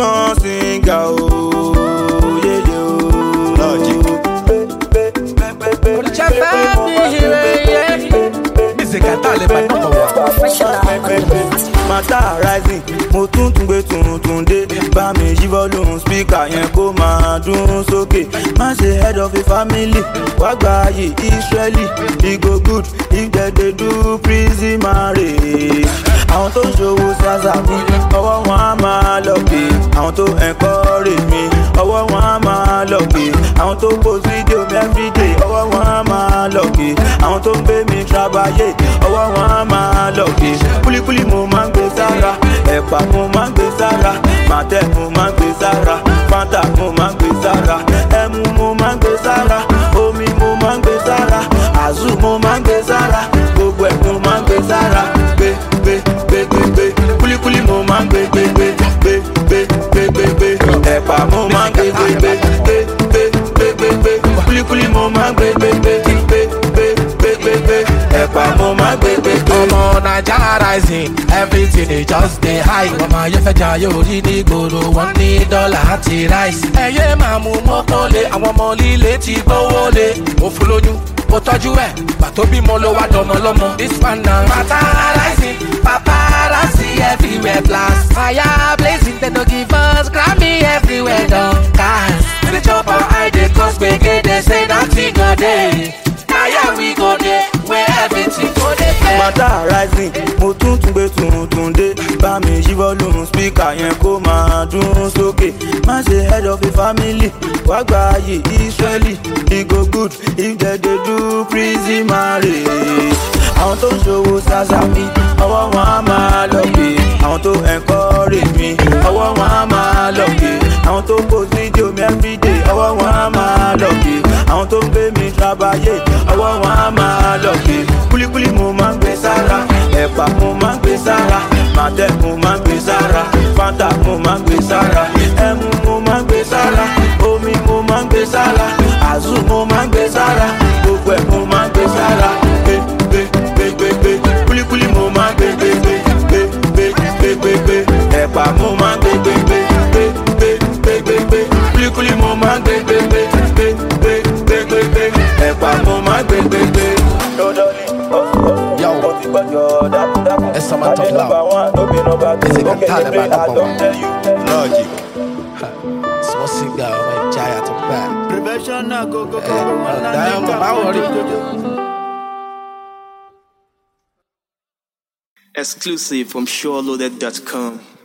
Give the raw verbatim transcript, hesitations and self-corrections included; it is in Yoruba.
small singer, oh, yeah, yeah. Logic. Music and talent, Mata rising, mo tún tún gbé tuntun dé. Bá mi yí volume speaker yẹn kó máa dún sókè. Má ṣe head of a family, wá gba ayé Israeli. E go good if dem dey do prison marriage. Àwọn tó ń ṣòwò ṣàṣà mi, ọwọ́ wọn á máa lọ́kè. Àwọn tó encourage mi, ọwọ́ wọn á máa lọ́kè. Àwọn tó post video mi everyday, ọwọ́ wọn á máa lọ́kè. Àwọn tó ń gbé mi trabayé, ọwọ́ wọn á máa lọ́kè. Kúlíkúlí mo máa ń gbé sára, ẹ̀pà mo máa ń gbé sára, màtẹ́ mo máa ń gbé sára, fanta mo máa ń gbé sára, ẹmu mo máa ń gbé sára, omi mo máa ń gbé sára, àzù mo máa ń gbé sára, gbogbo ẹ̀ mo máa ń gbé sára. Gbé gbé gbé gbé gbé, kúlíkúlí mo máa ń gbé gbé gbé gbé gbé gbé gbé gbé, ẹ̀pà mo máa ń gbé gbé gbé gbé gbé gbé gbé gbé, kúlíkúlí mo máa ń gbé gbé gbé gbé gbé gbé gbé gbé, ẹ̀pà mo máa ń gbé gbé gbé. ọmọ Naija rising, everything dey just dey high. ọmọ ayéfẹ́jà yóò rí ní gbòòrò wọn ní dọ́là àti rice. ẹyẹ máa mú mọ́tò lé àwọn ọmọ líle ti gbówó lé. mo fún lóyún mo tọ́jú ẹ̀ pàtó bímọ ló wá dọmọ lọ́mọ. this one na Mata rising, paparazzi everywhere blast. fire blazing, dem no give us Grammy everywhere don cast. we dey chop our eye dey cause gbege dey say nothing go dey. na here we go dey where everything go dey fair. Mata rising, mo tún tún gbé tuntun dé. Bá mi yí volume speaker yẹn kó máa dún sókè. Má ṣe head of a family, wá gba ayé Israeli. E go good if dem dey do prison marriage. Àwọn tó ń ṣòwò ṣàṣà mi, ọwọ́ wọn á máa lọ́kè. Àwọn tó encourage mi, ọwọ́ wọn á máa lọ́kè. Àwọn tó post video mi everyday, ọwọ́ wọn á máa lọ́kè. Àwọn tó ń gbé mi trabayé, ọwọ́ wọn á máa lọ́kè. Kúlíkúlí mo máa ń gbé sára, ẹ̀pà mo máa ń gbé sára, màtẹ́ mo máa ń gbé sára, fanta mo máa ń gbé sára, ẹmu mo máa ń gbé sára, omi mo máa ń gbé sára, àzù mo máa ń gbé sára, gbogbo ẹ̀ mo máa ń gbé sára. Gbé gbé gbé gbé gbé, kúlíkúlí mo máa ń gbé gbé gbé gbé gbé gbé gbé gbé, ẹ̀pà mo máa ń gbé gbé gbé gbé gbé gbé gbé gbé, kúlíkúlí mo máa ń gbé gbé gbé gbé gbé gbé gbé gbé, ẹ̀pà mo máa ń gbé gbé gbé. Yo, it's some talk loud. Music and talent, number one. Logic. Small singer, my giant of back. Prevention na go go go. Damn, I worry. Exclusive from SureLoaded dot com.